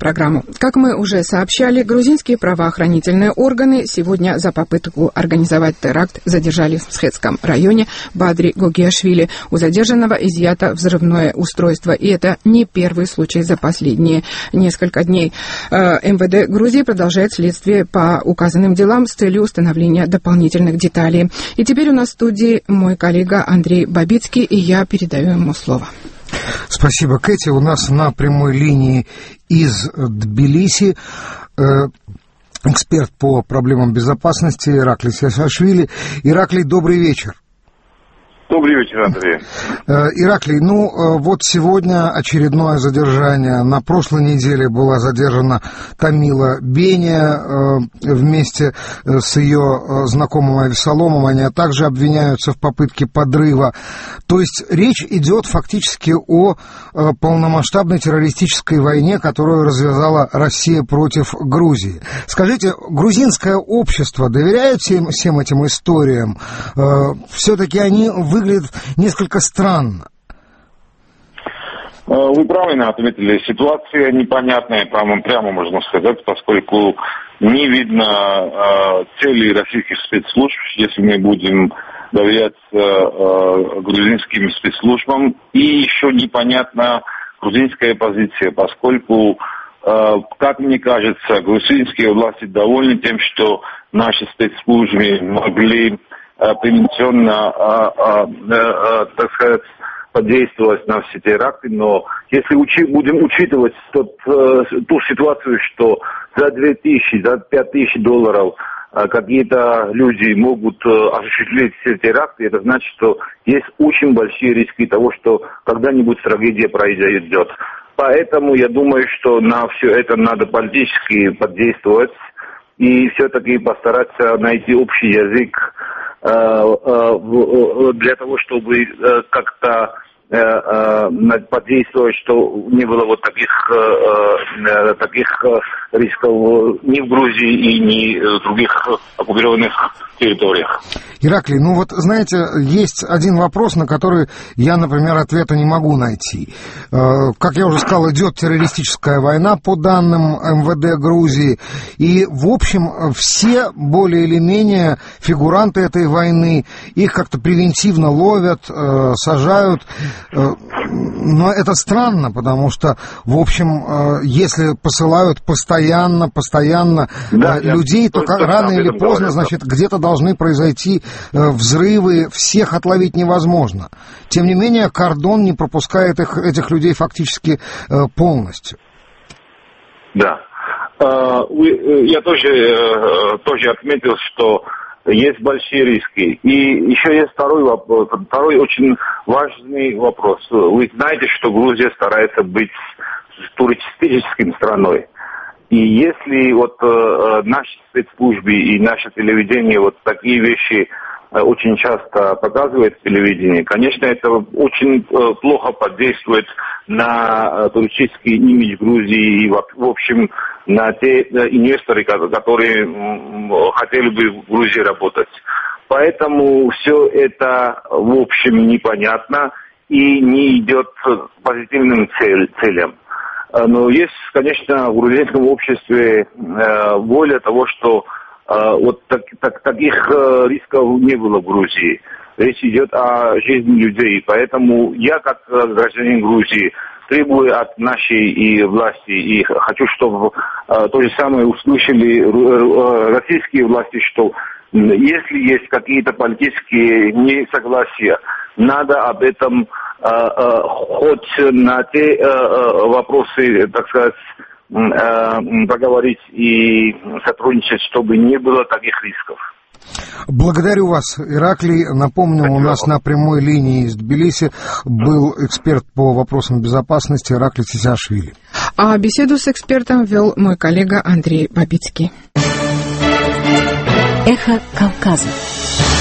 программу. Как мы уже сообщали, грузинские правоохранительные органы сегодня за попытку организовать теракт задержали в Схетском районе Бадри Гогиашвили. У задержанного изъято взрывное устройство, и это не первый случай за последние несколько дней. МВД Грузии продолжает следствие по указанным делам с целью установления дополнительных деталей. И теперь у нас в студии мой коллега Андрей Бабицкий, и я передаю ему слово. Спасибо, Кэти. У нас на прямой линии из Тбилиси эксперт по проблемам безопасности Ираклий Саакашвили. Ираклий, добрый вечер. Добрый вечер, Андрей. Ираклий, вот сегодня очередное задержание. На прошлой неделе была задержана Камила Бения вместе с ее знакомым Авесоломом. Они также обвиняются в попытке подрыва. То есть речь идет фактически о полномасштабной террористической войне, которую развязала Россия против Грузии. Скажите, грузинское общество доверяет всем этим историям? Все-таки они выглядит несколько странно. Вы правильно отметили. Ситуация непонятная, прямо можно сказать, поскольку не видно цели российских спецслужб, если мы будем доверять грузинским спецслужбам. И еще непонятна грузинская позиция, поскольку, как мне кажется, грузинские власти довольны тем, что наши спецслужбы могли превенционно, так сказать, подействовать на все теракты, но если будем учитывать ту ситуацию, что за 2000, за 5000 долларов какие-то люди могут осуществить все теракты, это значит, что есть очень большие риски того, что когда-нибудь трагедия произойдет. Поэтому я думаю, что на все это надо политически подействовать и все-таки постараться найти общий язык для того, чтобы как-то подействовать, что не было вот таких рисков ни в Грузии и ни в других оккупированных территориях. Ираклий, знаете, есть один вопрос, на который я, например, ответа не могу найти. Как я уже сказал, идет террористическая война по данным МВД Грузии, и, в общем, все более или менее фигуранты этой войны, их как-то превентивно ловят, сажают. Но это странно, потому что, в общем, если посылают постоянно людей, то рано или поздно, значит, где-то должны произойти взрывы, всех отловить невозможно. Тем не менее, кордон не пропускает этих людей фактически полностью. Да. Я тоже отметил, что есть большие риски. И еще есть второй очень важный вопрос. Вы знаете, что Грузия старается быть туристической страной. И если наши спецслужбы и наше телевидение такие вещи очень часто показывает в телевидении, конечно, это очень плохо подействует на туристический имидж Грузии и, в общем, на те инвесторы, которые хотели бы в Грузии работать. Поэтому все это, в общем, непонятно и не идет к позитивным целям. Но есть, конечно, в грузинском обществе воля того, что таких рисков не было в Грузии. Речь идет о жизни людей. Поэтому я, как гражданин Грузии, требую от нашей власти и хочу, чтобы то же самое услышали российские власти, что если есть какие-то политические несогласия, надо об этом хоть на те вопросы, так сказать, поговорить и сотрудничать, чтобы не было таких рисков. Благодарю вас, Ираклий. Напомню, у нас на прямой линии из Тбилиси был эксперт по вопросам безопасности Ираклий Саакашвили. А беседу с экспертом вел мой коллега Андрей Бабицкий. Эхо Кавказа.